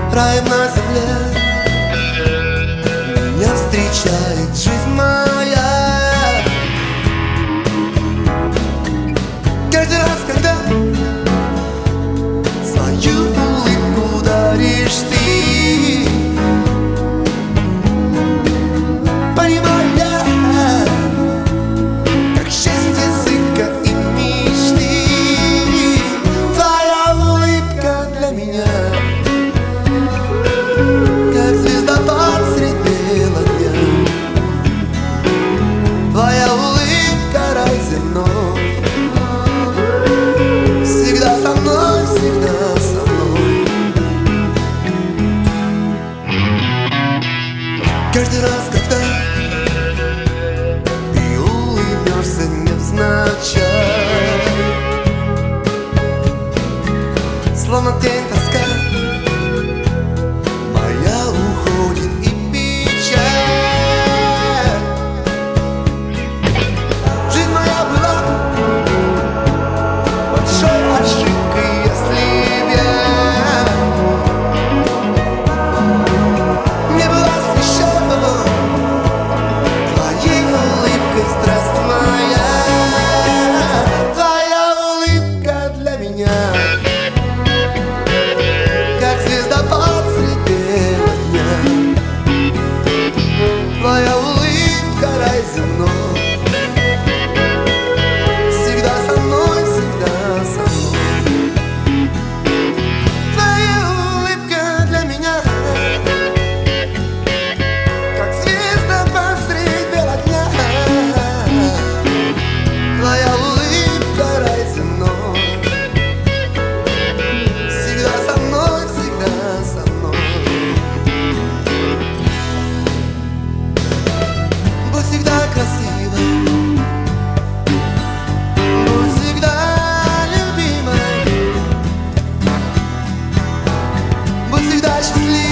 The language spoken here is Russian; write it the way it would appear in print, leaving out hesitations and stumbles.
Раем на земле меня встречает жизнь моя. Каждый раз, когда свою улыбку даришь ты, понимаю я, как счастье языка и мечты. Твоя улыбка для меня как звездопад средь бела дня. Твоя улыбка — рай земной. Всегда со мной, всегда со мной. Каждый раз, когда ты улыбнешься невзначай, словно тень тоска моя уходит и печаль. Жизнь моя была большой ошибкой, если я не была освещена твоей улыбкой, страсть моя. Твоя улыбка для меня как звездопад средь бела дня. Твоя улыбка — рай земной. Всегда со мной, всегда со мной. Твоя улыбка для меня как звездопад средь бела дня. Твоя улыбка — рай земной. Всегда со мной, всегда со мной. Будь всегда красивой, будь всегда любимой, будь всегда счастливой.